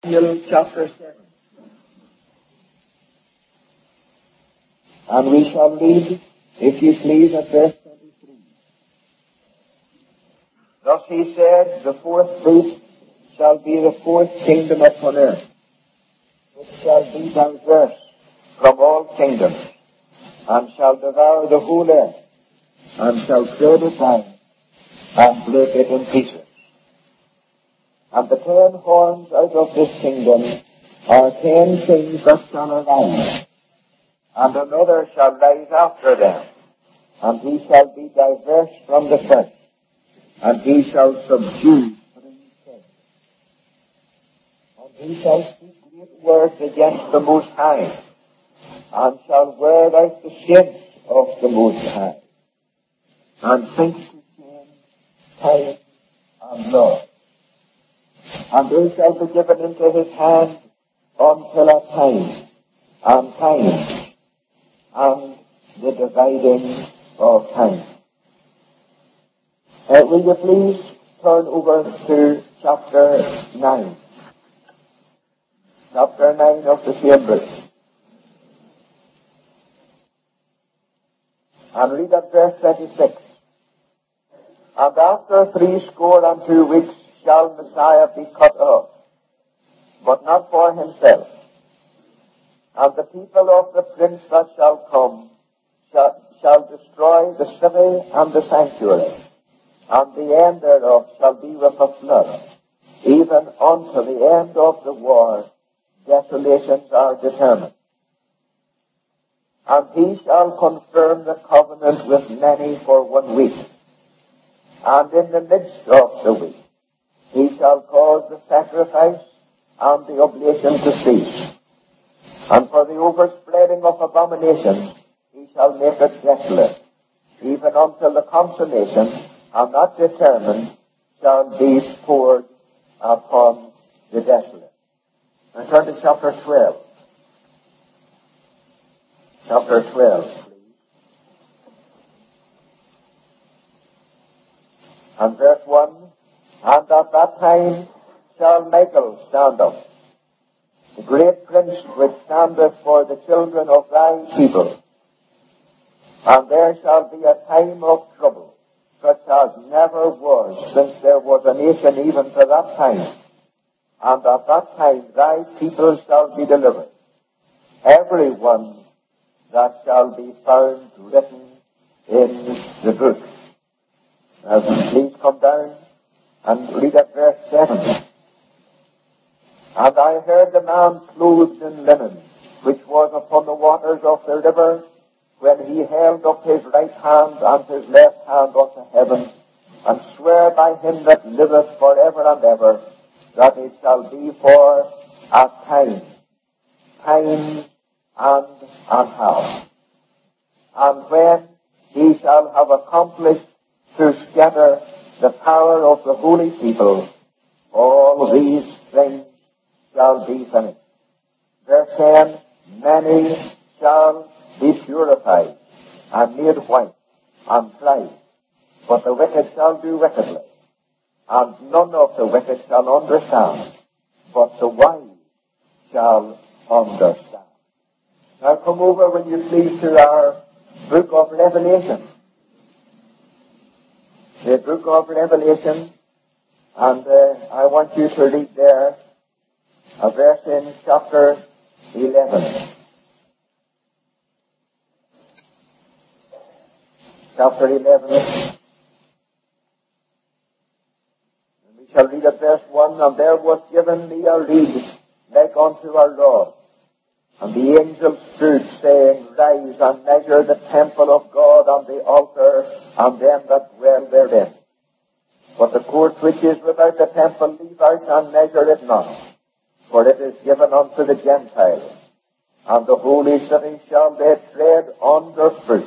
Daniel chapter 7. And we shall read, if you please, at verse 23. Thus he said, the fourth beast shall be the fourth kingdom upon earth, which shall be diverse from all kingdoms, and shall devour the whole earth, and shall tread it down, and break it in pieces. And the 10 horns out of this kingdom are 10 kings that shall arise, and another shall rise after them, and he shall be diverse from the first, and he shall subdue 3 kings. And he shall speak great words against the Most High, and shall wear out the saints of the Most High, and think to change time and law. And they shall be given into his hand until a time, and the dividing of time. Will you please turn over to chapter 9. Chapter 9 of the same book. And read at verse 26. And after 62 weeks shall Messiah be cut off, but not for himself. And the people of the prince that shall come shall destroy the city and the sanctuary, and the end thereof shall be with a flood, even unto the end of the war. Desolations are determined. And he shall confirm the covenant with many for 1 week. And in the midst of the week, he shall cause the sacrifice and the oblation to cease. And for the overspreading of abominations, he shall make it desolate, even until the consummation, and not determined, shall be poured upon the desolate. Now turn to chapter 12. Chapter 12, please. And verse 1. And at that time shall Michael stand up, the great prince which standeth for the children of thy people. And there shall be a time of trouble, such as never was since there was a nation even to that time. And at that time thy people shall be delivered, every one that shall be found written in the book. Now please come down and read at verse 7. And I heard the man clothed in linen, which was upon the waters of the river, when he held up his right hand and his left hand unto heaven, and swear by him that liveth for ever and ever, that it shall be for a time and a half. And when he shall have accomplished to scatter the power of the holy people, all these things shall be finished. Verse 10, many shall be purified and made white and fly, but the wicked shall do wickedly, and none of the wicked shall understand, but the wise shall understand. Now come over, will you please, to our book of Revelation. The book of Revelation, and I want you to read there a verse in chapter 11. Chapter 11. And we shall read at verse 1. And there was given me a reed like unto a rod. And the angel stood, saying, Rise and measure the temple of God and the altar and them that dwell therein. But the court which is without the temple leave out and measure it not, for it is given unto the Gentiles. And the holy city shall they tread under foot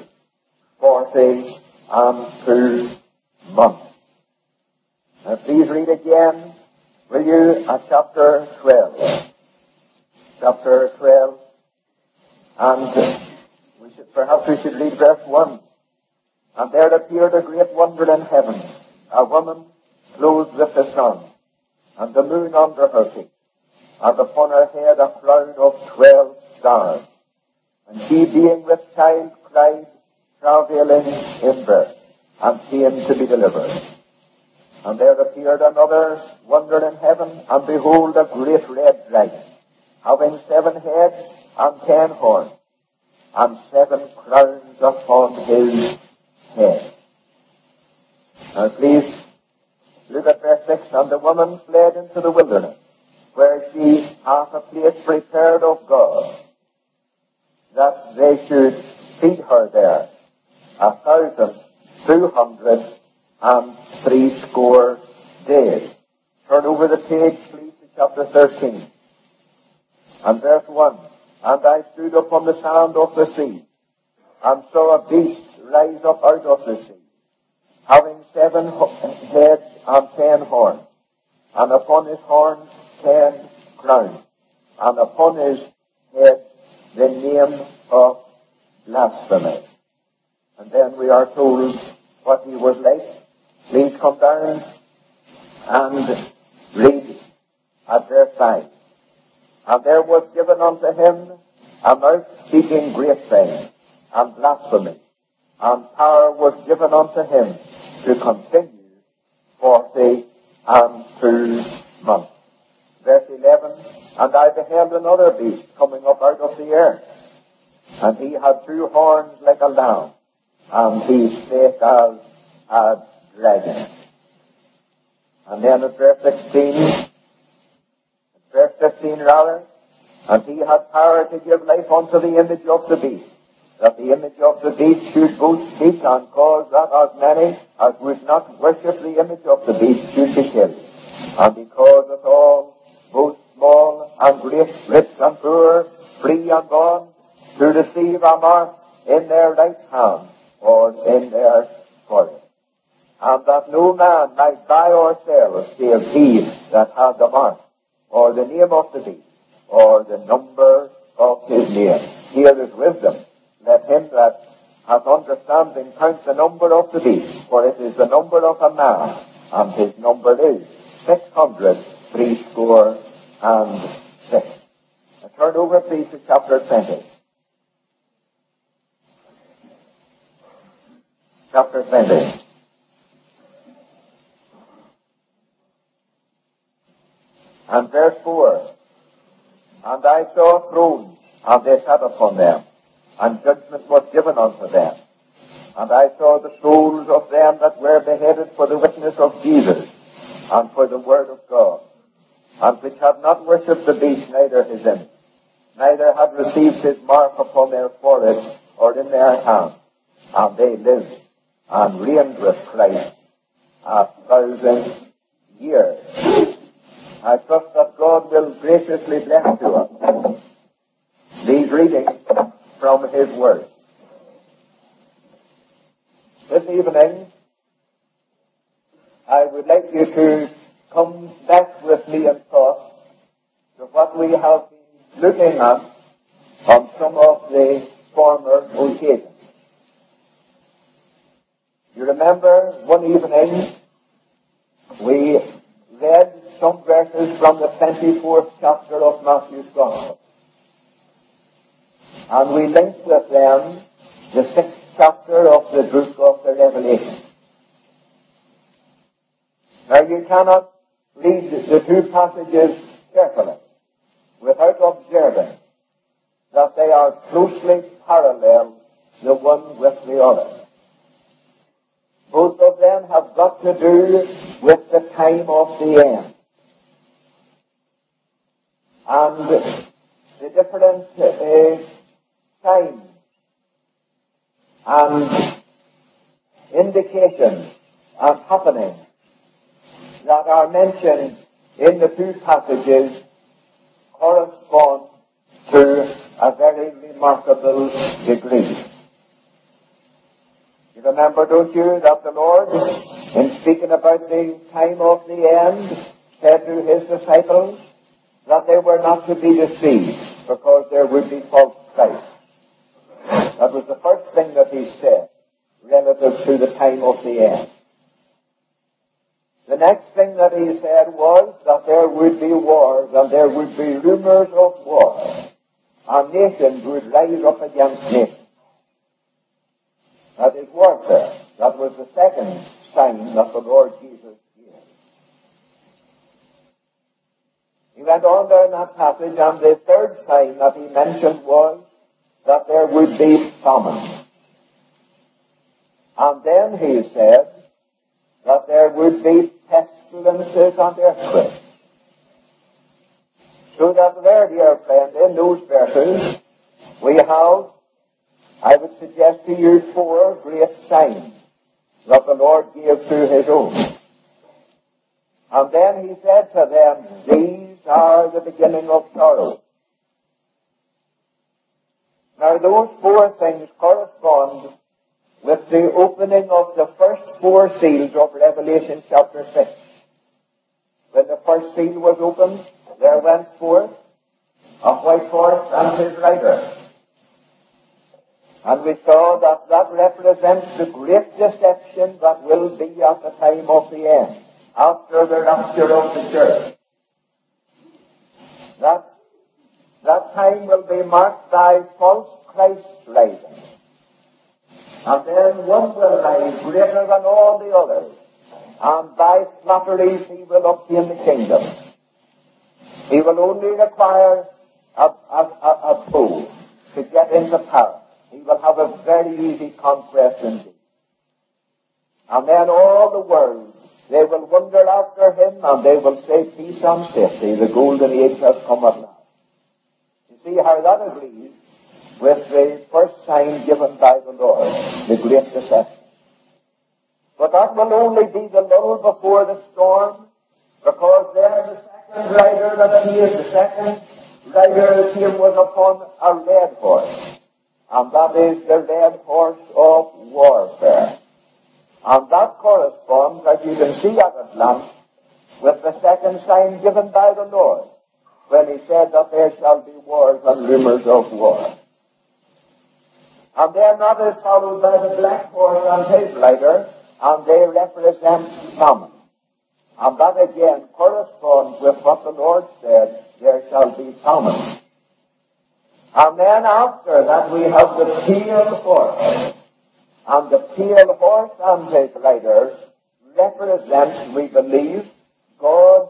42 months. Now please read again, will you, at chapter 12. Chapter 12, and perhaps we should read verse 1. And there appeared a great wonder in heaven, a woman clothed with the sun, and the moon under her feet, and upon her head a crown of 12 stars. And she, being with child, cried, travailing in birth, and came to be delivered. And there appeared another wonder in heaven, and behold, a great red dragon, having 7 heads and 10 horns, and 7 crowns upon his head. Now please look at verse 6. And the woman fled into the wilderness, where she hath a place prepared of God, that they should feed her there 1,260 days. Turn over the page, please, to chapter 13. And verse 1. And I stood upon the sand of the sea, and saw a beast rise up out of the sea, having 7 heads and 10 horns, and upon his horns 10 crowns, and upon his head the name of blasphemy. And then we are told what he was like. Please come down and read at verse 5. And there was given unto him a mouth speaking great things and blasphemy, and power was given unto him to continue 42 months. Verse 11, and I beheld another beast coming up out of the earth, and he had 2 horns like a lamb, and he spake as a dragon. And then at verse 15 rather, and he had power to give life unto the image of the beast, that the image of the beast should both speak, and cause that as many as would not worship the image of the beast should be killed. And he causeth all, both small and great, rich and poor, free and bond, to receive a mark in their right hand or in their forehead. And that no man might buy or sell save he that had the mark, or the name of the beast, or the number of his name. Here is wisdom. Let him that hath understanding count the number of the beast, for it is the number of a man, and his number is 666. Now turn over, please, to chapter 20. Chapter 20. And verse 4. And I saw thrones, and they sat upon them, and judgment was given unto them. And I saw the souls of them that were beheaded for the witness of Jesus, and for the word of God, and which had not worshipped the beast, neither his image, neither had received his mark upon their foreheads or in their hand. And they lived and reigned with Christ 1,000 years. I trust that God will graciously bless to us these readings from his word. This evening, I would like you to come back with me in thought to what we have been looking at on some of the former occasions. You remember one evening we read some verses from the 24th chapter of Matthew's Gospel. And we linked with them the 6th chapter of the book of the Revelation. Now you cannot read the 2 passages carefully without observing that they are closely parallel, the one with the other. Both of them have got to do with the time of the end. And the different times and indications and happenings that are mentioned in the 2 passages correspond to a very remarkable degree. You remember, don't you, that the Lord, in speaking about the time of the end, said to his disciples that they were not to be deceived because there would be false Christ. That was the first thing that he said relative to the time of the end. The next thing that he said was that there would be wars and there would be rumors of war. And nations would rise up against nations. That is warfare. That was the second sign that the Lord Jesus gave. He went on there in that passage, and the third sign that he mentioned was that there would be famine. And then he said that there would be pestilences and earthquakes. So that there, dear friend, in those verses, we have, I would suggest to you, 4 great signs that the Lord gave to his own. And then he said to them, these are the beginning of sorrow. Now those 4 things correspond with the opening of the first 4 seals of Revelation chapter 6. When the first seal was opened, there went forth a white horse and his rider. And we saw that that represents the great deception that will be at the time of the end, after the rapture of the church. That time will be marked by false Christs rising. And then one will rise greater than all the others, and by flatteries he will obtain the kingdom. He will only require a fool to get into power. He will have a very easy conquest indeed. And then all the world, they will wonder after him, and they will say, peace and safety, the golden age has come at last. You see how that agrees with the first sign given by the Lord, the great deception. But that will only be the lull before the storm, because there the second rider that came, the second rider that came was upon a red horse. And that is the red horse of warfare. And that corresponds, as you can see at a glance, with the second sign given by the Lord, when he said that there shall be wars and rumors of war. And then that is followed by the black horse and his rider, and they represent famine. And that again corresponds with what the Lord said, there shall be famine. And then after that we have the pale horse. And the pale horse and his rider represents, we believe, God's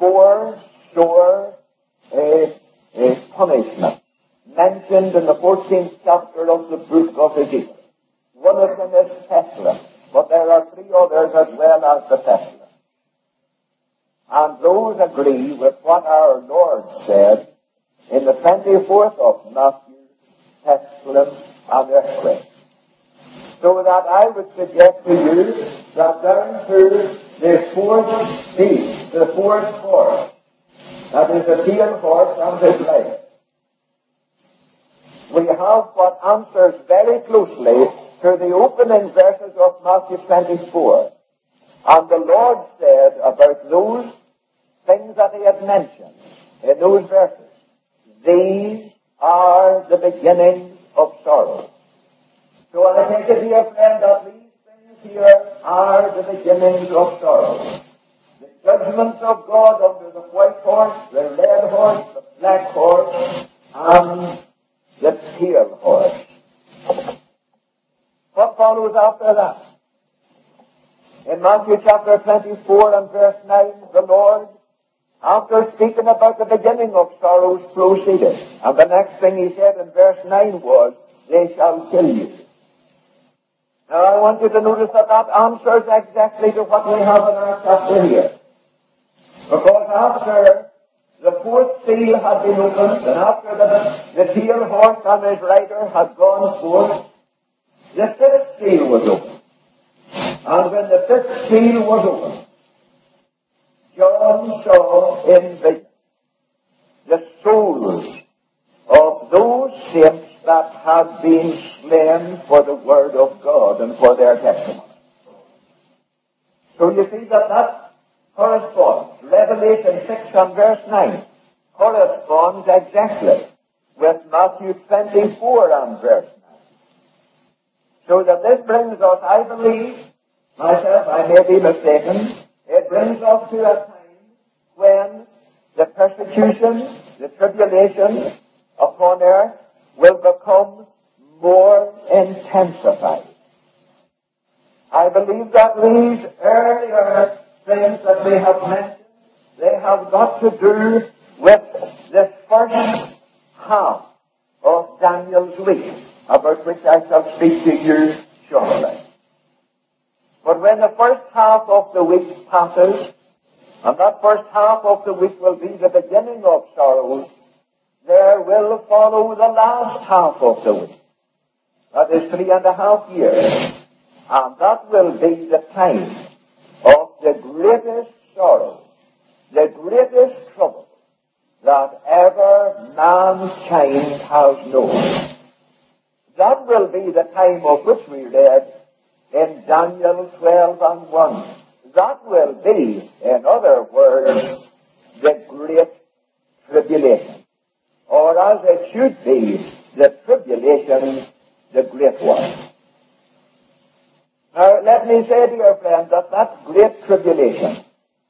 foresore punishment, mentioned in the 14th chapter of the book of Ezekiel. One of them is pestilence, but there are 3 others as well as the pestilence. And those agree with what our Lord said in the 24th of Matthew, pestilence and earthquake. So that I would suggest to you that down to the 4th seal, the 4th horse, that is the pale horse and his rider, we have what answers very closely to the opening verses of Matthew 24. And the Lord said about those things that he had mentioned in those verses, these are the beginnings of sorrow. So I take it, dear friend, that these things here are the beginnings of sorrow. The judgments of God under the white horse, the red horse, the black horse, and the pale horse. What follows after that? In Matthew chapter 24 and verse 9, the Lord, after speaking about the beginning of sorrows, proceeded. And the next thing he said in verse 9 was, they shall kill you. Now I want you to notice that that answers exactly to what we have in our chapter here. Because after the 4th seal had been opened, and after the pale horse and his rider had gone forth, the 5th seal was opened. And when the 5th seal was opened, John saw in vision the souls of those saints that had been slain for the word of God and for their testimony. So you see that corresponds. Revelation 6 and verse 9 corresponds exactly with Matthew 24 and verse 9. So that this brings us, I believe, myself, I may be mistaken, It brings us to a time when the persecution, the tribulation upon earth will become more intensified. I believe that these earlier things that we have mentioned, they have got to do with the first half of Daniel's week, about which I shall speak to you shortly. But when the first half of the week passes, and that first half of the week will be the beginning of sorrows, there will follow the last half of the week. That is 3.5 years. And that will be the time of the greatest sorrow, the greatest trouble that ever mankind has known. That will be the time of which we read in Daniel 12:1. That will be, in other words, the great tribulation. Or as it should be, the tribulation, the great one. Now, let me say, dear friends, that great tribulation,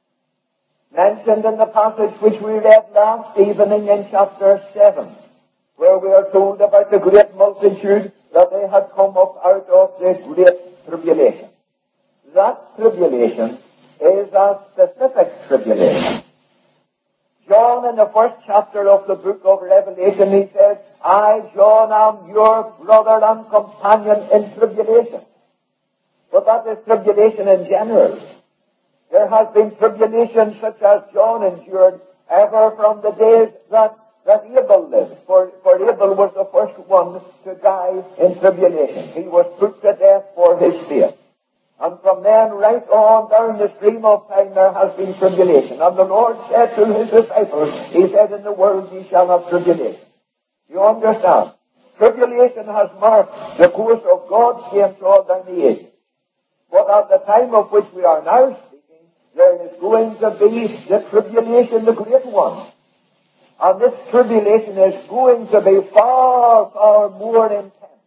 mentioned in the passage which we read last evening in chapter 7, where we are told about the great multitude that they had come up out of the great tribulation. That tribulation is a specific tribulation. John, in the first chapter of the book of Revelation, he says, I, John, am your brother and companion in tribulation. But that is tribulation in general. There has been tribulation such as John endured ever from the days that Abel lived. For Abel was the first one to die in tribulation. He was put to death for his faith. And from then right on down the stream of time there has been tribulation. And the Lord said to his disciples, he said, in the world ye shall have tribulation. You understand? Tribulation has marked the course of God's game all down the ages. But at the time of which we are now speaking, there is going to be the tribulation, the great one. And this tribulation is going to be far, far more intense,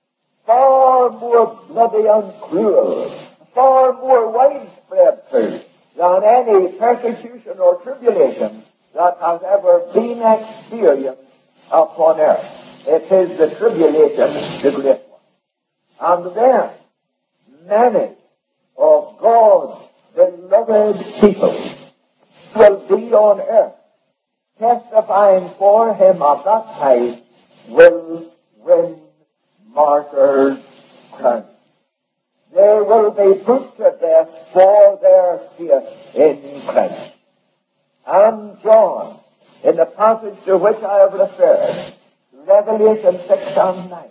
far more bloody and cruel, far more widespread too, than any persecution or tribulation that has ever been experienced upon earth. It is the tribulation, the great one. And then, many of God's beloved people will be on earth, testifying for him at that time, will win martyr's crown. They will be put to death for their faith in Christ. And John, in the passage to which I have referred, Revelation 6:9,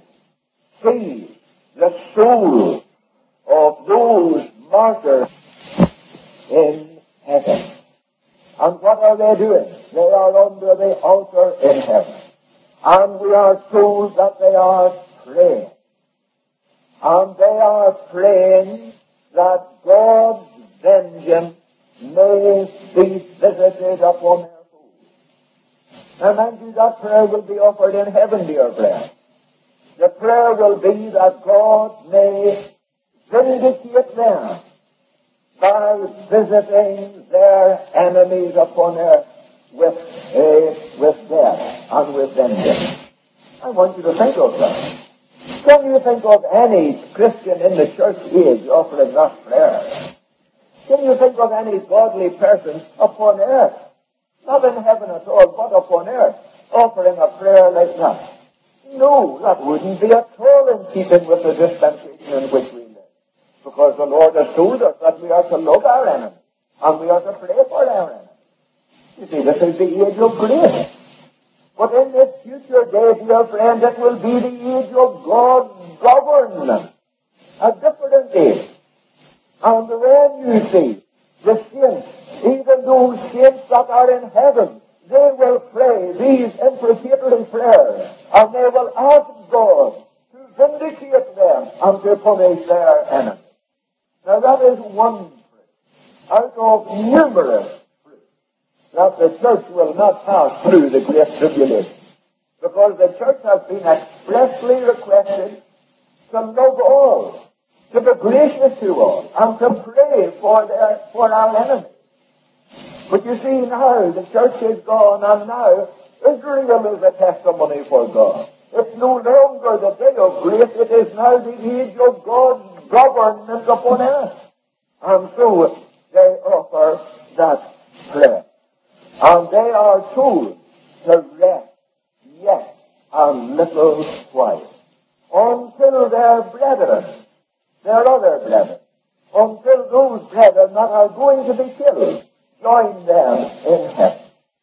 sees the soul of those martyrs in heaven. And what are they doing? They are under the altar in heaven. And we are told that they are praying. And they are praying that God's vengeance may be visited upon their foes. Now mind you, that prayer will be offered in heaven, dear friend. The prayer will be that God may vindicate them by visiting their enemies upon earth with death and with vengeance. I want you to think of that. Can you think of any Christian in the church age offering that prayer? Can you think of any godly person upon earth, not in heaven at all, but upon earth, offering a prayer like that? No, that wouldn't be at all in keeping with the dispensation in which we live. Because the Lord has told us that we are to love our enemies, and we are to pray for our enemies. You see, this is the age of grace. But in this future day, dear friend, it will be the age of God's government. A different age. And then you see, the saints, even those saints that are in heaven, they will pray these imprecatory prayers, and they will ask God to vindicate them and to punish their enemies. Now that is one fruit out of numerous that the church will not pass through the great tribulation. Because the church has been expressly requested to love all, to be gracious to us, and to pray for our enemies. But you see now, the church is gone, and now Israel is a testimony for God. It's no longer the day of grace, it is now the age of God's government upon earth. And so they offer that prayer. And they are told to rest yet a little while, until their brethren, their other brethren, until those brethren that are going to be killed, join them in heaven.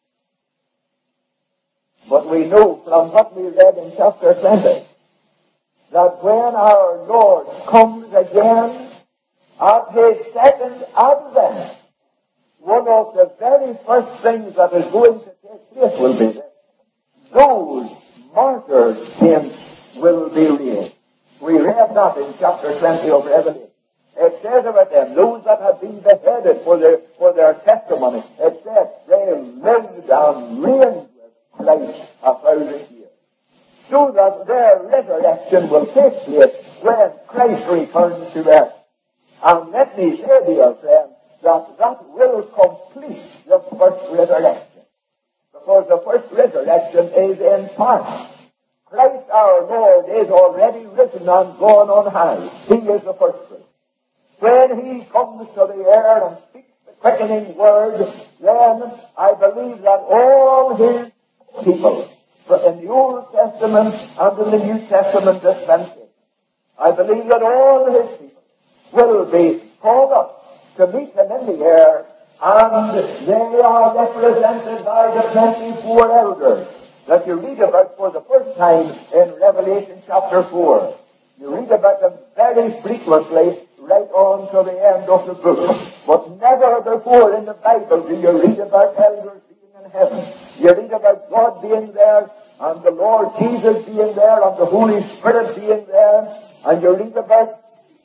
But we know from what we read in chapter 20 that when our Lord comes again at his second advent, one of the very first things that is going to take place will be this: those martyred saints will be raised. We read that in chapter 20 of Revelation. It says about them, those that have been beheaded for their testimony, it says they lived and reigned with Christ 1,000 years. So that their resurrection will take place when Christ returns to earth. And let me say, dear friend, that will complete the first resurrection. Because the first resurrection is in part. Christ our Lord is already risen and gone on high. He is the first fruit. When he comes to the earth and speaks the quickening word, then I believe that all his people, in the Old Testament and in the New Testament dispensation, I believe that all his people will be called up to meet him in the air, and they are represented by the 24 elders that you read about for the first time in Revelation chapter 4. You read about them very frequently right on to the end of the book. But never before in the Bible do you read about elders being in heaven. You read about God being there, and the Lord Jesus being there, and the Holy Spirit being there, and you read about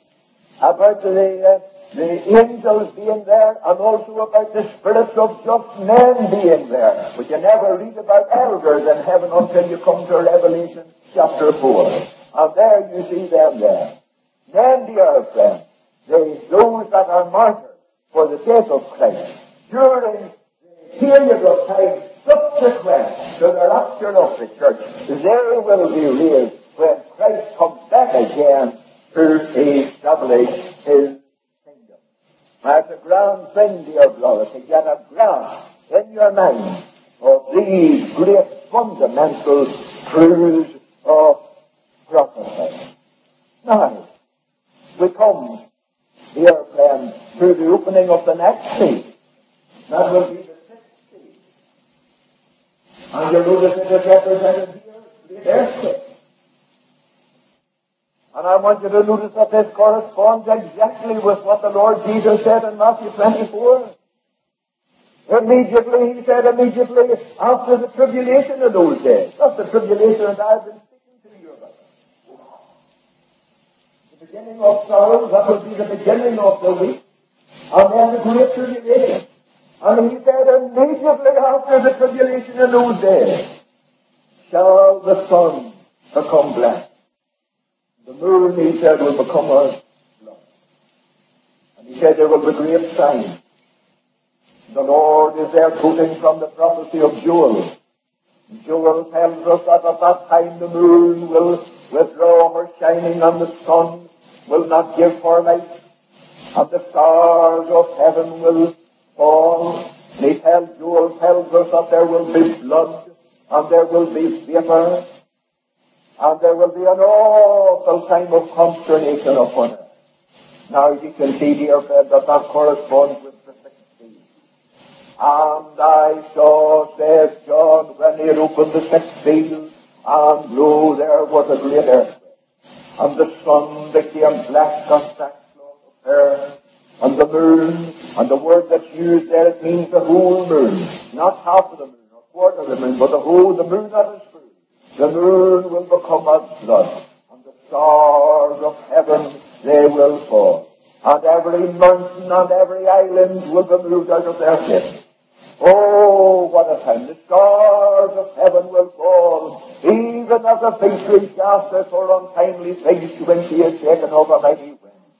the angels being there, and also about the spirits of just men being there. But you never read about elders in heaven until you come to Revelation chapter 4. And there you see them there. Then, dear friends, those that are martyred for the sake of Christ during the period of time subsequent to the rapture of the church, they will be raised when Christ comes back again to establish his kingdom. That's a grand thing, dear brother, to get a grasp in your mind of these great fundamental truths of prophecy. Now, we come, dear friends, to the opening of the next seal. That will be the sixth seal. And you notice it is represented here, the earthquake. And I want you to notice that this corresponds exactly with what the Lord Jesus said in Matthew 24. Immediately after the tribulation of those days. That's the tribulation that I've been speaking to you about. The beginning of sorrow, that will be the beginning of the week. And then the great tribulation. And he said, immediately after the tribulation in those days, shall the sun become black. The moon, he said, will become a blood. And he said there will be great signs. The Lord is there quoting from the prophecy of Joel. Joel tells us that at that time the moon will withdraw her shining and the sun will not give her light. And the stars of heaven will fall. And Joel tells us that there will be blood and there will be vapor. And there will be an awful time of consternation upon it. Now you can see, dear friend, that corresponds with the 6th seal. And I saw, says John, when he had opened the 6th seal, and lo, there was a great earthquake. And the sun became black as sackcloth of hair, and the moon, and the word that's used there, it means the whole moon. Not half of the moon, or quarter of the moon, but the moon that is full. The moon will become as blood, and the stars of heaven, they will fall. And every mountain and every island will be moved out of their place. Oh, what a time. The stars of heaven will fall, even as a fig tree casteth her untimely figs when she is taken of a mighty wind.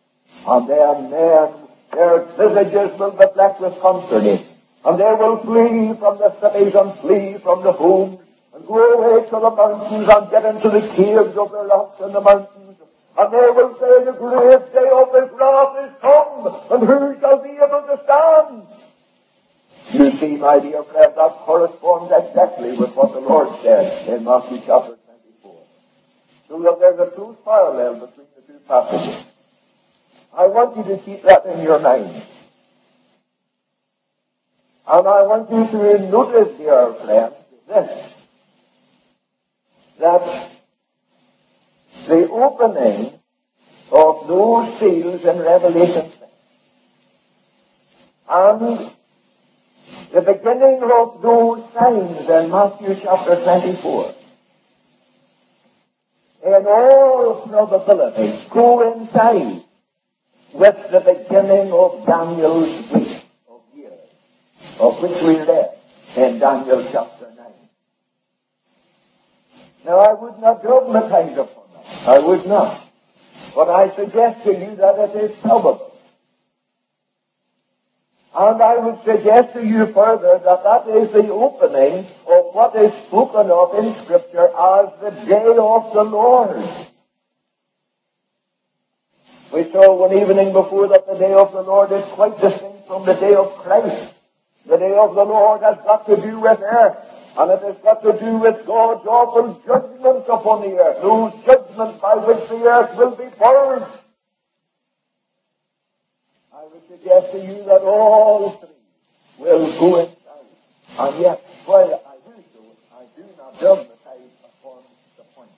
And then their visages will be black with consternation. And they will flee from the cities and flee from the homes and go away to the mountains and get into the caves of the rocks in the mountains. And they will say, the great day of his wrath is come, and who shall be able to stand? You see, my dear friend, that corresponds exactly with what the Lord said in Matthew chapter 24. So that there's a true parallel between the two passages. I want you to keep that in your mind. And I want you to notice, dear friend, this, that the opening of those seals in Revelation 6 and the beginning of those signs in Matthew chapter 24 in all probability coincide with the beginning of Daniel's week of years, of which we read in Daniel chapter 9. Now, I would not dogmatize upon that. I would not. But I suggest to you that it is probable. And I would suggest to you further that that is the opening of what is spoken of in Scripture as the day of the Lord. We saw one evening before that the day of the Lord is quite distinct from the day of Christ. The day of the Lord has got to do with earth, and it has got to do with God's awful judgment upon the earth, those judgments by which the earth will be purged. I would suggest to you that all three will coincide. And yet, while I do so, I do not dogmatize upon the point.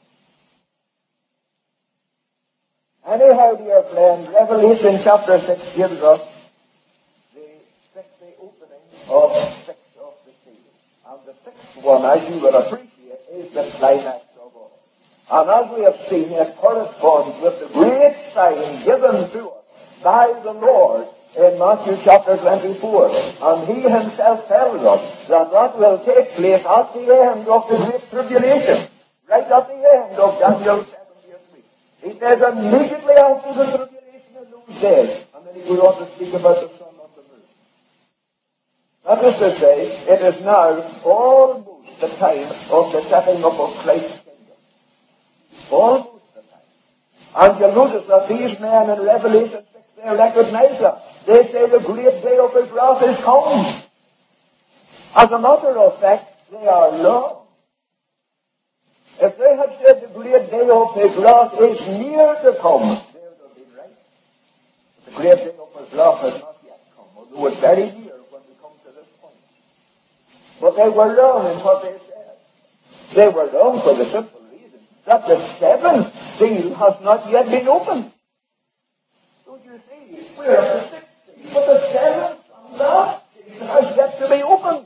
Anyhow, dear friend, Revelation chapter 6 gives us the opening of 6 of the seals. And the 6th one, as you will appreciate, is the climax of all. And as we have seen, it corresponds with the great sign given to us by the Lord in Matthew chapter 24. And he himself tells us that that will take place at the end of the Great Tribulation, right at the end of Daniel's 70th week. He says immediately after the tribulation in those days, and then he goes on to speak about the sun and the moon. That is to say, it is now almost the time of the setting up of Christ's kingdom. Almost the time. And you'll notice that these men in Revelation 6, they recognize that. They say the great day of his wrath is come. As a matter of fact, they are wrong. If they had said the great day of his wrath is near to come, they would have been right. The great day of his wrath has not yet come, although it's very near when we come to this point. But they were wrong in what they said. They were wrong for the simple reason that the seventh seal has not yet been opened. Don't you see? We're at the sixth seal, but the seventh and last seal has yet to be opened.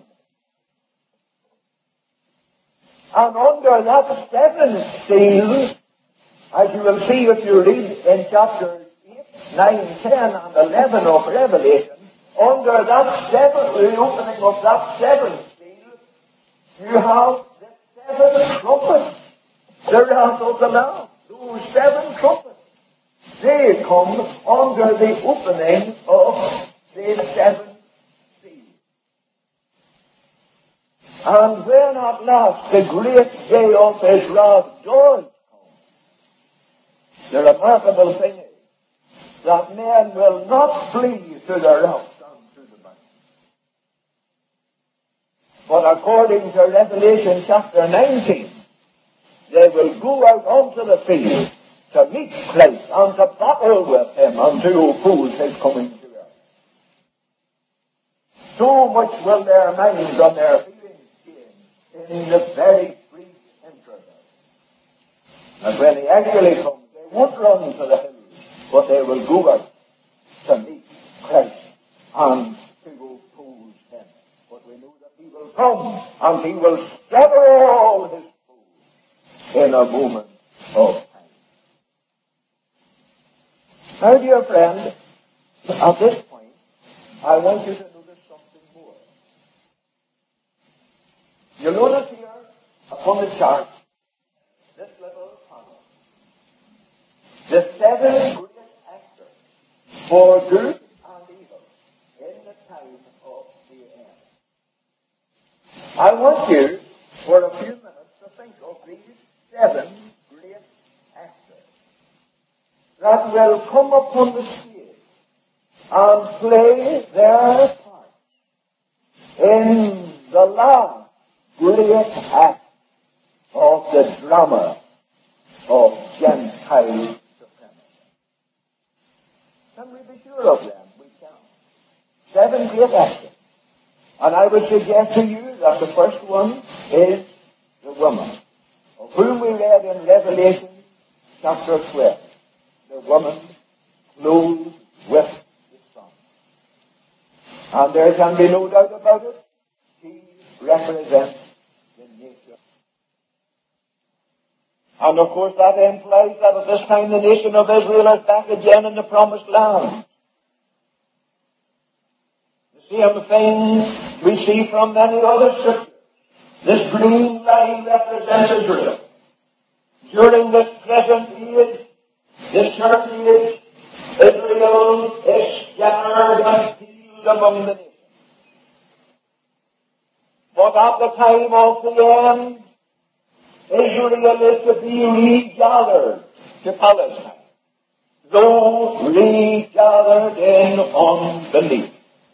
And under that seventh seal, as you will see if you read in chapters 8, 9, 10, and 11 of Revelation, under that the opening of that seventh seal, you have the seven trumpets, the wrath of the Lamb. Those seven trumpets, they come under the opening of the seventh seal. And when at last the great day of his wrath does come, the remarkable thing is that men will not flee to the rocks and to the mountains. But according to Revelation chapter 19, they will go out onto the field to meet Christ and to battle with him and to oppose his coming to earth. So much will their minds and their feelings in the very brief interval. And when he actually comes, they won't run to the hills, but they will go out to meet Christ and to oppose him. But we know that he will come and he will scatter all his foes in a moment of time. Now, dear friend, at this point, I want you to notice something more. You notice here upon the chart this little panel. The seven great actors for good and evil in the time of the end. I want you, for a few minutes, to think of these 7 great actors that will come upon the stage and play their part in the last great act of the drama of Gentile supremacy. Can we be sure of them? We can. 7 great actors. And I would suggest to you that the first one is the woman, of whom we read in Revelation chapter 12. The woman clothed with the sun. And there can be no doubt about it. She represents the nation. And of course that implies that at this time the nation of Israel is back again in the promised land. The same thing we see from many other scriptures. This green line represents Israel. During this present age, this church age, Israel is scattered and peeled among the nations. But at the time of the end, Israel is to be regathered to Palestine, though regathered in unbelief.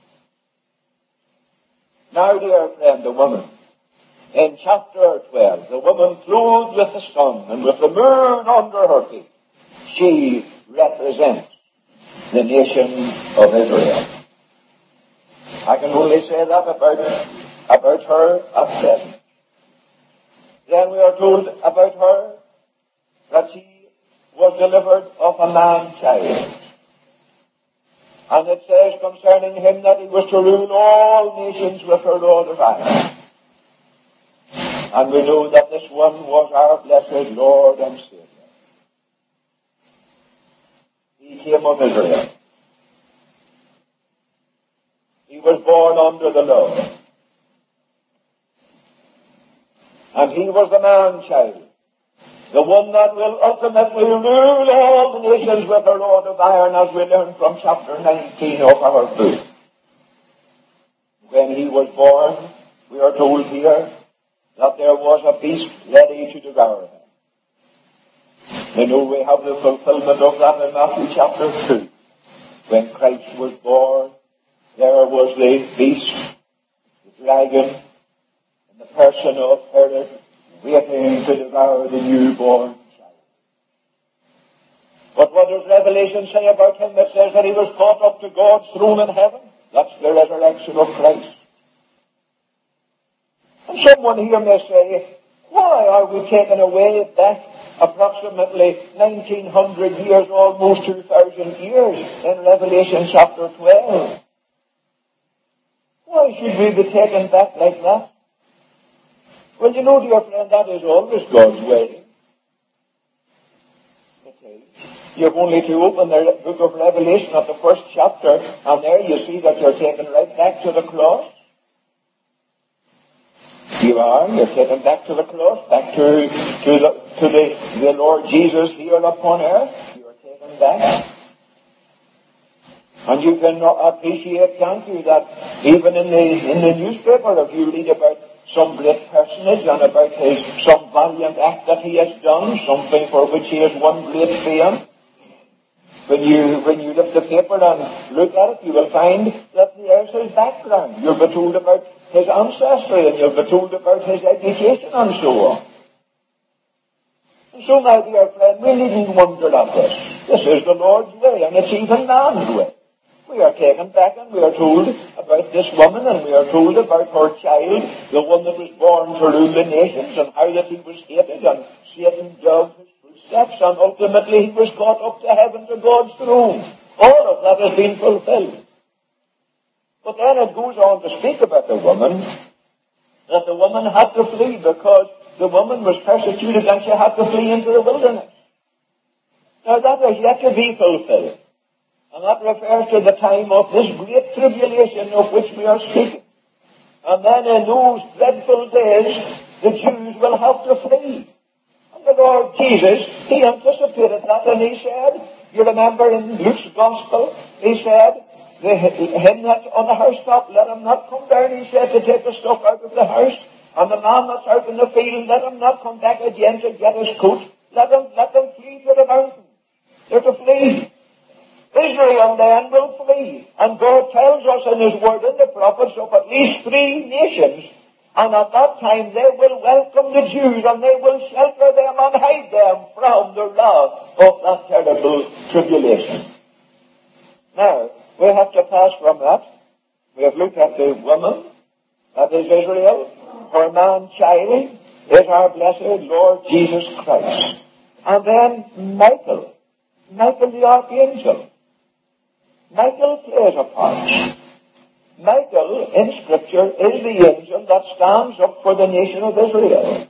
Now, dear friend, the woman, in chapter 12, the woman clothed with the sun and with the moon under her feet, she represents the nation of Israel. I can only say that about her at present. Then we are told about her that she was delivered of a man-child. And it says concerning him that he was to rule all nations with her rod of iron. And we know that this one was our blessed Lord and Savior. He came of Israel. He was born under the law. And he was the man-child, the one that will ultimately rule all the nations with a rod of iron, as we learn from chapter 19 of our book. When he was born, we are told here that there was a beast ready to devour him. We know we have the fulfillment of that in Matthew chapter 2. When Christ was born, there was the beast, the dragon, the person of Herod, waiting to devour the newborn child. But what does Revelation say about him? It says that he was caught up to God's throne in heaven. That's the resurrection of Christ. And someone here may say, why are we taken away back approximately 1900 years, almost 2000 years, in Revelation chapter 12? Why should we be taken back like that? Well, you know, dear friend, that is always God's way. Okay. You've only to open the book of Revelation at the first chapter, and there you see that you're taken right back to the cross. You're taken back to the cross, back to the Lord Jesus here upon earth. You're taken back. And you can appreciate, can't you, that even in the newspaper, if you read about some great personage and about some valiant act that he has done, something for which he has won great fame, when you lift the paper and look at it, you will find that there's his background. You'll be told about his ancestry, and you'll be told about his education and so on. And so, my dear friend, we needn't wonder at this. This is the Lord's way, and it's even man's way. We are taken back and we are told about this woman, and we are told about her child, the one that was born to rule the nations, and how that he was hated, and Satan dug his footsteps, and ultimately he was caught up to heaven to God's throne. All of that has been fulfilled. But then it goes on to speak about the woman, that the woman had to flee because the woman was persecuted and she had to flee into the wilderness. Now that is yet to be fulfilled. And that refers to the time of this great tribulation of which we are speaking. And then in those dreadful days, the Jews will have to flee. And the Lord Jesus, he anticipated that, and he said You remember in Luke's Gospel, he said, him that's on the housetop, let him not come down, he said, to take the stuff out of the house. And the man that's out in the field, let him not come back again to get his coat. Let them flee to the mountain. They're to flee. Israel then will flee. And God tells us in His Word in the prophets of at least 3 nations. And at that time they will welcome the Jews and they will shelter them and hide them from the wrath of that terrible tribulation. Now, we have to pass from that. We have looked at the woman, that is Israel. Her man-child is our blessed Lord Jesus Christ. And then Michael the archangel. Michael plays a part. Michael, in Scripture, is the angel that stands up for the nation of Israel.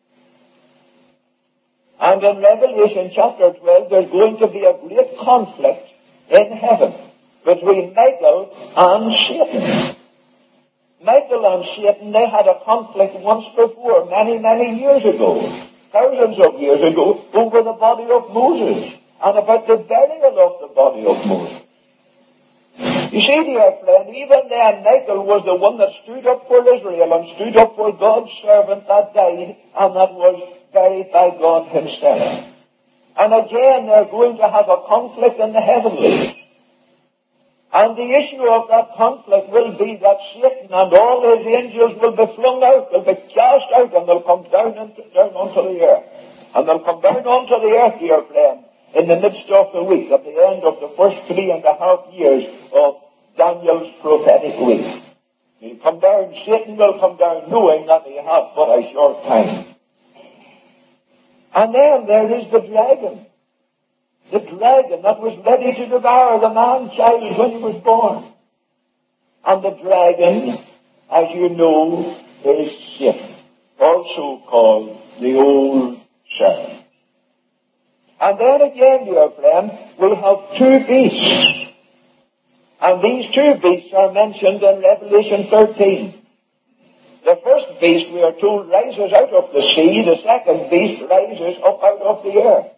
And in Revelation chapter 12, there's going to be a great conflict in heaven between Michael and Satan. Michael and Satan, they had a conflict once before, many, many years ago, thousands of years ago, over the body of Moses and about the burial of the body of Moses. You see, dear friend, even then Michael was the one that stood up for Israel and stood up for God's servant that died and that was buried by God Himself. And again, they're going to have a conflict in the heavenlies. And the issue of that conflict will be that Satan and all his angels will be flung out, will be cast out, and they'll come down onto the earth. And they'll come down onto the earth, dear friend, in the midst of the week, at the end of the first 3.5 years of Daniel's prophetic week. He'll come down, Satan will come down, knowing that he has but a short time. And then there is the dragon. The dragon that was ready to devour the man-child when he was born. And the dragon, as you know, is Satan, also called the old serpent. And then again, dear friend, we have 2 beasts. And these 2 beasts are mentioned in Revelation 13. The first beast, we are told, rises out of the sea. The second beast rises up out of the earth.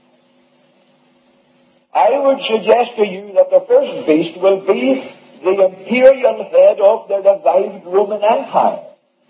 I would suggest to you that the first beast will be the imperial head of the revived Roman Empire.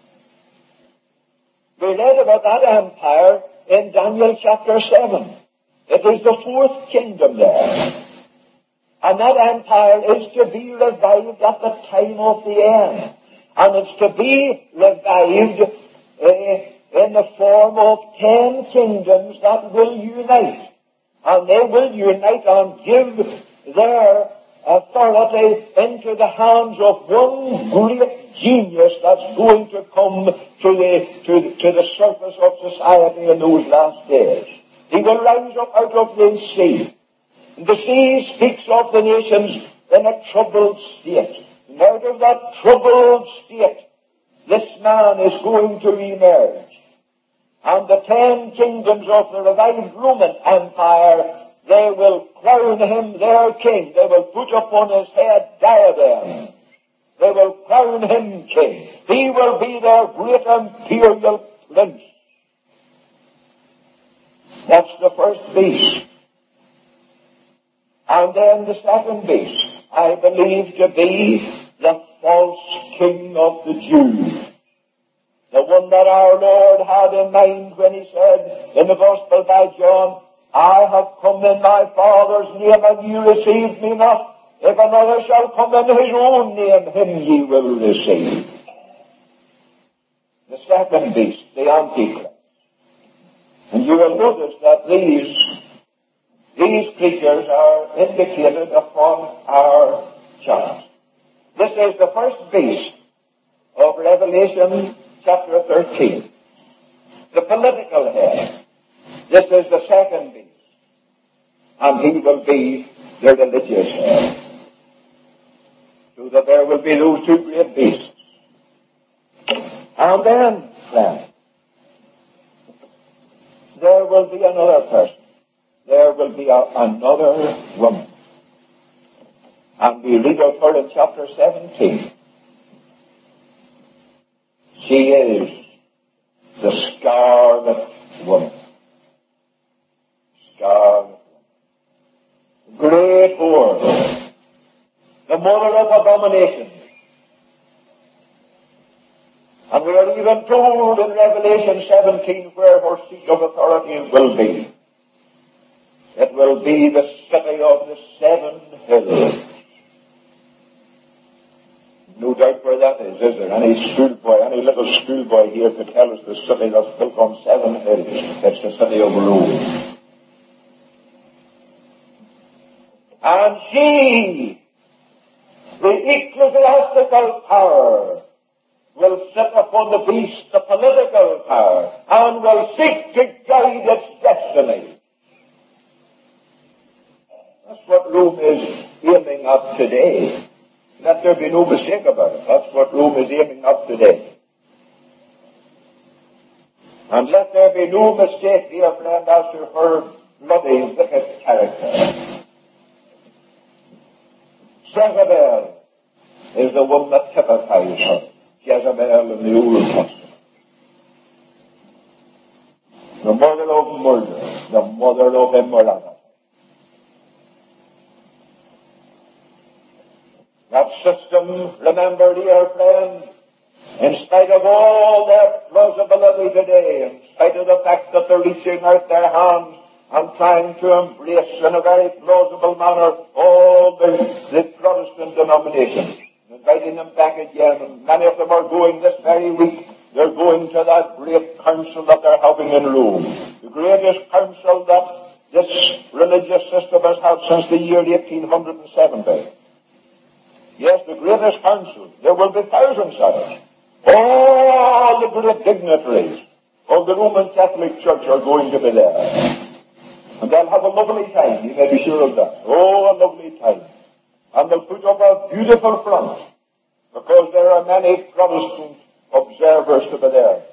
We read about that empire in Daniel chapter 7. It is the 4th kingdom there. And that empire is to be revived at the time of the end. And it's to be revived in the form of 10 kingdoms that will unite. And they will unite and give their authority into the hands of one great genius that's going to come to the surface of society in those last days. He will rise up out of the sea. The sea speaks of the nations in a troubled state. And out of that troubled state, this man is going to emerge. And the 10 kingdoms of the revived Roman Empire, they will crown him their king. They will put upon his head diadems. They will crown him king. He will be their great imperial prince. That's the first beast. And then the second beast, I believe to be the false king of the Jews. The one that our Lord had in mind when He said in the Gospel by John, I have come in my Father's name and ye received me not. If another shall come in His own name, him ye will receive. The second beast, the Antichrist. And you will notice that these creatures are indicated upon our chart. This is the first beast of Revelation chapter 13. The political head. This is the second beast. And he will be the religious head. So that there will be those 2 great beasts. And then, friends, there will be another person. There will be another woman. And we read of her in chapter 17. She is the scarlet woman. Scarlet woman. mother of abominations. And we are even told in Revelation 17 where her seat of authority will be. It will be the city of the seven hills. No doubt where that is there? Any schoolboy, any little schoolboy here could tell us the city that's built on seven hills. It's the city of Rome. And she, the ecclesiastical power, will sit upon the beast, the political power, and will seek to guide its destiny. That's what Rome is aiming at today. Let there be no mistake about it. That's what Rome is aiming at today. And let there be no mistake, dear friend, as to her bloody, wicked character. Jezebel is the one that typifies her. Jezebel in the Old Testament. The mother of murder, the mother of immorality. That system, remember, dear friend, in spite of all their plausibility today, in spite of the fact that they're reaching out their hands and trying to embrace in a very plausible manner all the Protestant denominations, inviting them back again, and many of them are going this very week. They're going to that great council that they're having in Rome, the greatest council that this religious system has had since the year 1870. Yes, the greatest council. There will be thousands of it. All the great dignitaries of the Roman Catholic Church are going to be there. And they'll have a lovely time, you may be sure of that. Oh, a lovely time. And they'll put up a beautiful front, because there are many Protestant observers to be there.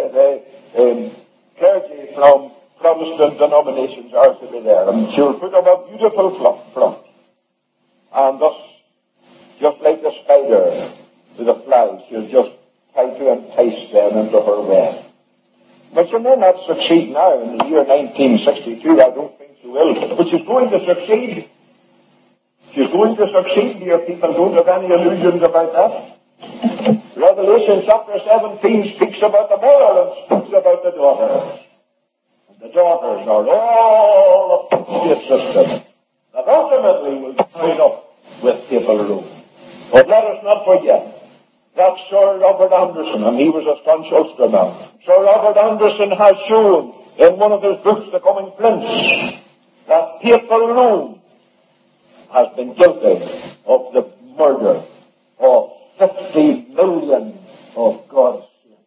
The clergy from Protestant denominations are to be there. And she'll put up a beautiful front. And thus, just like the spider with the flies, she'll just try to entice them into her web. But she may not succeed now in the year 1962. I don't think she will. But she's going to succeed. She's going to succeed, dear people. Don't have any illusions about that. Revelation chapter 17 speaks about the mother and speaks about the daughters. And the daughters are all of the system that ultimately will join up with people Rome. But let us not forget that Sir Robert Anderson, and he was a staunch Ulsterman, Sir Robert Anderson has shown in one of his books, The Coming Prince, that papal Rome has been guilty of the murder of 50 million of God's sins.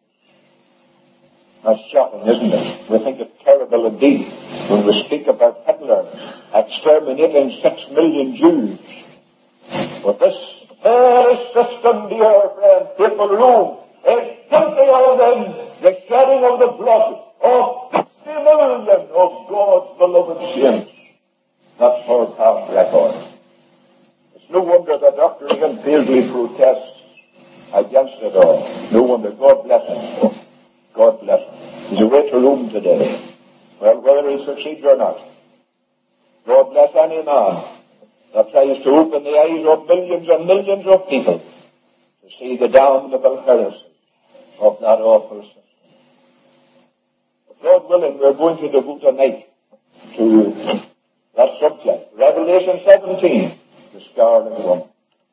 That's shocking, isn't it? We think it's terrible indeed when we speak about Hitler exterminating 6 million Jews. But this very system, dear friend, papal Rome, is guilty of the shedding of the blood of 50 million of God's beloved saints. That's her past record. It's no wonder that Dr. Ian Paisley protests against it all. No wonder. God bless him. God bless him. He's away to Rome today. Well, whether he succeeds or not, God bless any man that tries to open the eyes of millions and millions of people to see the damnable heresy of that awful system. But God willing, we're going to devote a night to that subject. Revelation 17, the Scarlet Woman.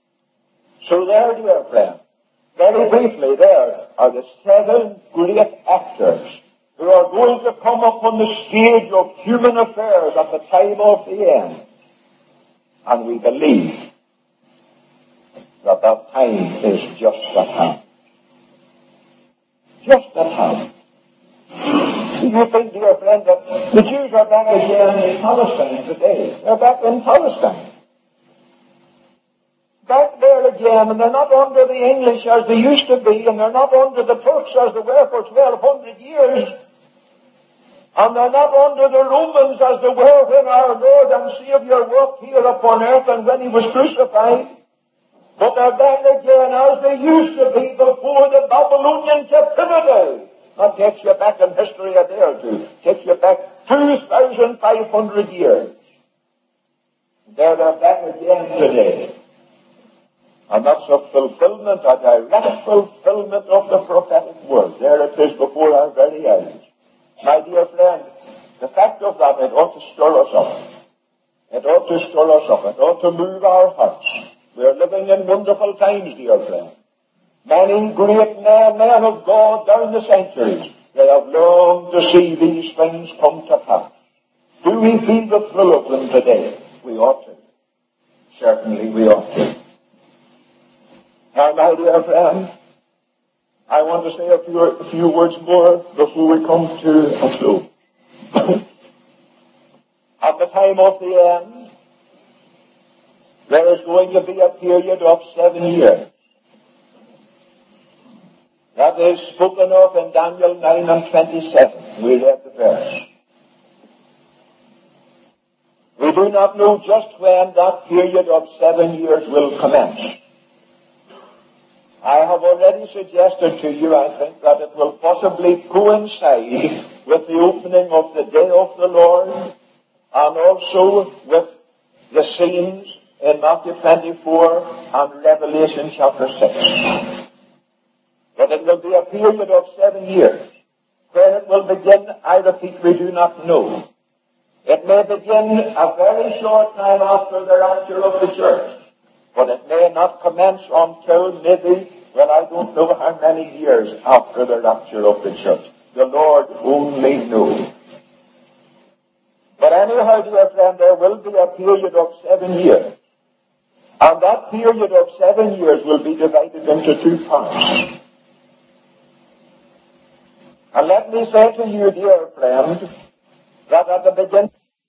So there, dear friend, very briefly, there are the 7 great actors who are going to come upon the stage of human affairs at the time of the end. And we believe that that time is just at hand. Just at hand. Do you think, dear friend, that the Jews are back again in Palestine today? They're back in Palestine. Back there again, and they're not under the English as they used to be, and they're not under the Turks as they were for 1,200 years. And they're not under the Romans as they were when our Lord and Savior walked here upon earth and when he was crucified. But they're back again as they used to be before the Babylonian captivity. That takes you back in history a day or two. Takes you back 2,500 years. There they're back again today. And that's a fulfillment, a direct fulfillment of the prophetic word. There it is before our very eyes. My dear friend, the fact of that, it ought to stir us up. It ought to stir us up. It ought to move our hearts. We are living in wonderful times, dear friend. Many great men of God down the centuries, they have longed to see these things come to pass. Do we feel the thrill of them today? We ought to. Certainly we ought to. Now, my dear friend, I want to say a few words more before we come to a close. At the time of the end, there is going to be a period of 7 years. That is spoken of in Daniel 9 and 27. We read the verse. We do not know just when that period of 7 years will commence. I have already suggested to you, I think, that it will possibly coincide with the opening of the day of the Lord and also with the scenes in Matthew 24 and Revelation chapter 6. But it will be a period of 7 years. When it will begin, I repeat, we do not know. It may begin a very short time after the rapture of the church. But it may not commence until maybe, well, I don't know how many years after the rapture of the church. The Lord only knows. But anyhow, dear friend, there will be a period of 7 years. And that period of 7 years will be divided into 2 parts. And let me say to you, dear friend, that at the beginning,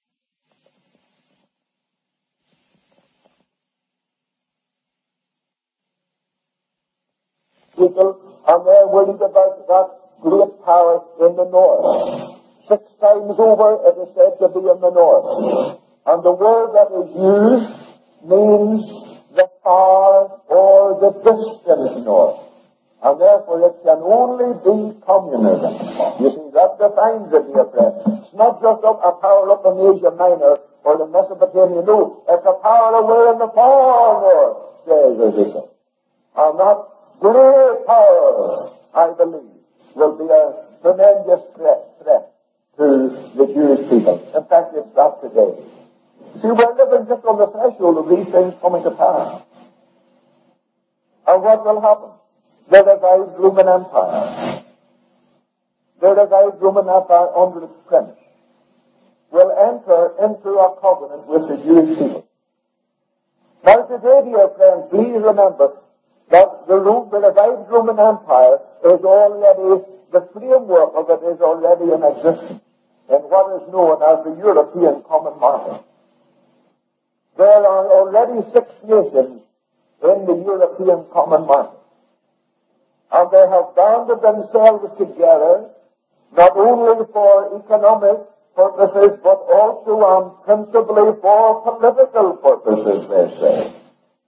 people, and they're worried about that great power in the north. 6 times over it is said to be in the north. And the word that is used means the far or the distant north. And therefore it can only be communism. You see, that defines it, dear friend. It's not just a power up in Asia Minor or the Mesopotamia. No, it's a power away in the far north, says Ezekiel. And that great power, I believe, will be a tremendous threat to the Jewish people. In fact, it's that today. See, we're living just on the threshold of these things coming to pass. And what will happen? The revived Roman Empire. The revived Roman Empire under its prince will enter into a covenant with the Jewish people. Now today, dear friends, please remember that the revived Roman Empire is already, the framework of it is already in existence in what is known as the European Common Market. There are already 6 nations in the European Common Market. And they have banded themselves together, not only for economic purposes, but also and principally for political purposes, they say.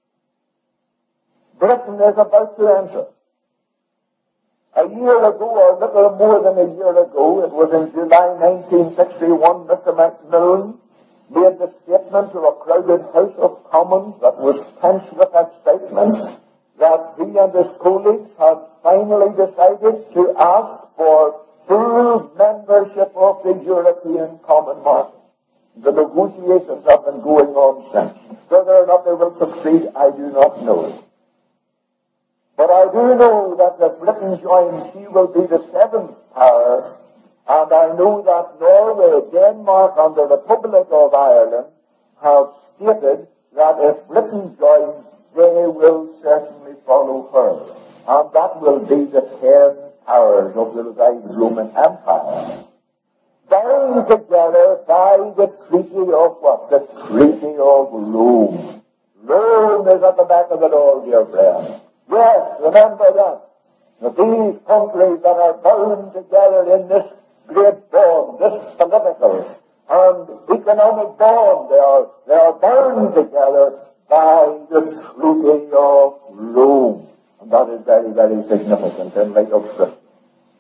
Britain is about to enter. A year ago, or a little more than a year ago, it was in July 1961, Mr. Macmillan made the statement to a crowded House of Commons that was tense with excitement that he and his colleagues had finally decided to ask for full membership of the European Common Market. The negotiations have been going on since. Whether or not they will succeed, I do not know. But I do know that if Britain joins, she will be the 7th power, and I know that Norway, Denmark, and the Republic of Ireland have stated that if Britain joins, they will certainly follow her. And that will be the 10 powers of the revived Roman Empire. Bound together by the treaty of what? The Treaty of Rome. Rome is at the back of it all, dear friend. Yes, remember that. That these countries that are bound together in this great bond, this political and economic bond, they are bound together by the Treaty of Rome. And that is very, very significant in light of Scripture.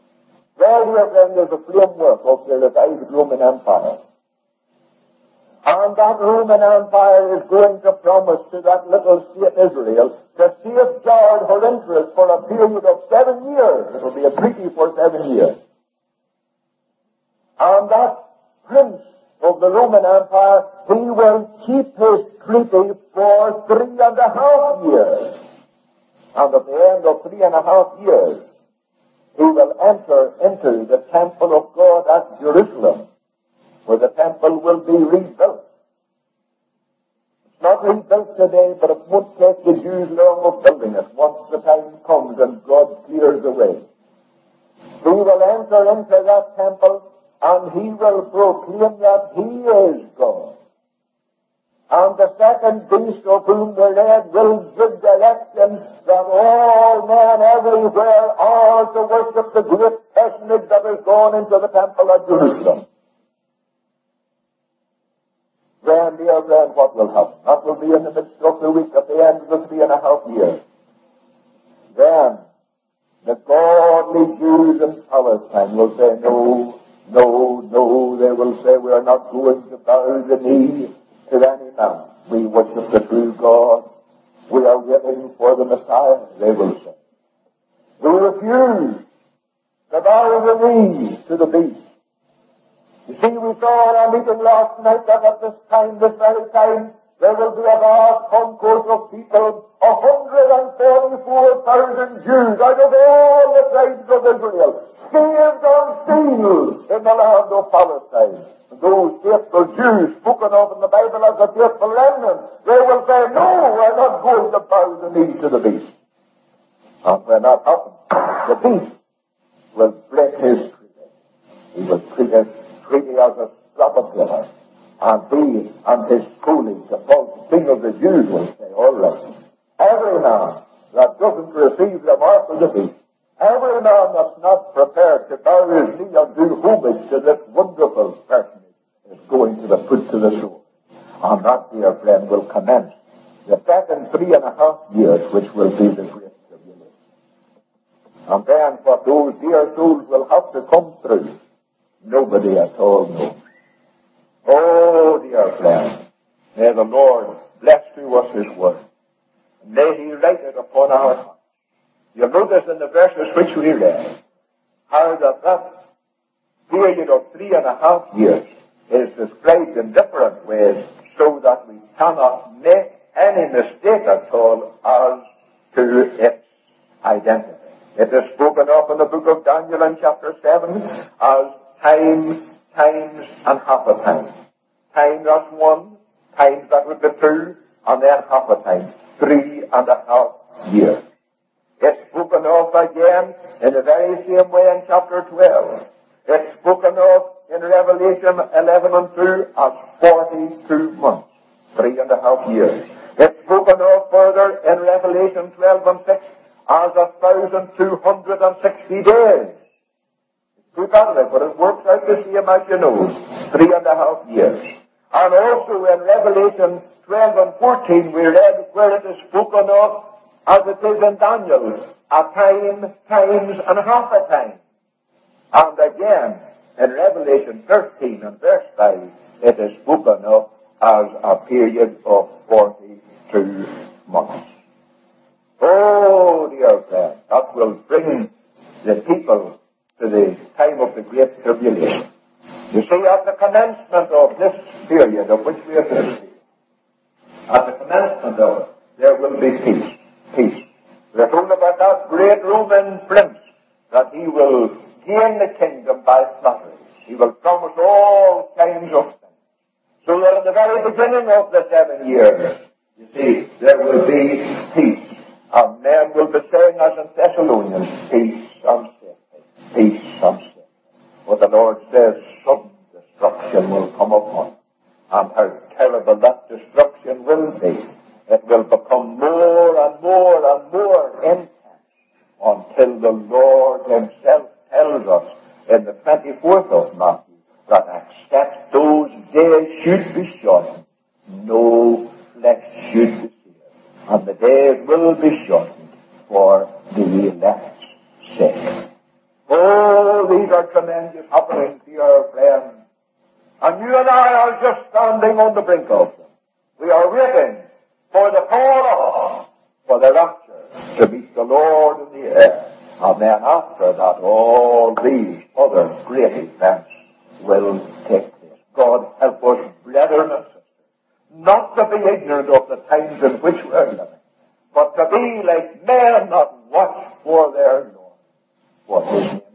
There, dear friend, is the framework of the revived Roman Empire. And And that Roman Empire is going to promise to that little state Israel to safeguard her interests for a period of 7 years. It will be a treaty for 7 years. And that prince of the Roman Empire, he will keep his treaty for 3.5 years. And at the end of 3.5 years, he will enter into the temple of God at Jerusalem, where the temple will be rebuilt. It's not rebuilt today, but it won't take the Jews long of building it once the time comes and God clears the way. He will enter into that temple and he will proclaim that he is God. And the second beast of whom we're led will give direction that all men everywhere are to worship the great personage that has gone into the temple at Jerusalem. Then, dear friend, what will happen? That will be in the midst of the week at the end of the 3.5 years. Then, the godly Jews in Palestine will say, no, no, no. They will say, we are not going to bow the knee to any man. We worship the true God. We are waiting for the Messiah, they will say. We refuse to bow the knee to the beast. You see, we saw in our meeting last night that at this very time, there will be a vast concourse of people, 144,000 Jews out of all the tribes of Israel, saved and sealed in the land of Palestine. And those faithful Jews spoken of in the Bible as a faithful remnant, they will say, no, we're not going to bow the knee to the beast. And when that happens, the beast will break his treaty. He will treat his treaty as a scrap of paper. And he and his colleagues, the false king of the Jews, will say, all right, every man that doesn't receive the mark of the beast, every man that's not prepared to bow his knee and do homage to this wonderful person is going to be put to the sword. And that, dear friend, will commence the second 3.5 years, which will be the great tribulation. And then what those dear souls will have to come through, nobody at all knows. Oh, dear friend, may the Lord bless to us his word. And may he write it upon our hearts. You'll notice in the verses which we read, how that period of 3.5 years is described in different ways so that we cannot make any mistake at all as to its identity. It is spoken of in the book of Daniel in chapter 7 as times, and half a time. Time that's 1, times that would be 2, and then half a time. 3.5 years. It's spoken of again in the very same way in chapter 12. It's spoken of in Revelation 11 and 2 as 42 months. 3.5 years. It's spoken of further in Revelation 12 and 6 as 1,260 days. Look at it, but it works out the same as you know. 3.5 years. And also in Revelation 12 and 14 we read where it is spoken of as it is in Daniel, a time, times, and half a time. And again, in Revelation 13 and verse 5, it is spoken of as a period of 42 months. Oh, dear friend, that will bring the people to the time of the Great Tribulation. You see, at the commencement of this period of which we are speaking, at the commencement of it, there will be peace. Peace. We are told about that great Roman prince, that he will gain the kingdom by flattery. He will promise all kinds of things. So that in the very beginning of the 7 years, you see, there will be peace. And men will be saying, as in Thessalonians, peace and safety. Peace and safety. But the Lord says, sudden destruction will come upon. And how terrible that destruction will be. It will become more and more and more intense until the Lord himself tells us in the 24th of Matthew that except those days should be shortened, no flesh should be saved. And the days will be shortened for the elect's sake. Oh, these are tremendous happenings, dear friends. And you and I are just standing on the brink of them. We are waiting for the call up, for the rapture to meet the Lord in the air. And then after that, all these other great events will take place. God help us, brethren and sisters, not to be ignorant of the times in which we are living, but to be like men that watch for their Lord. What is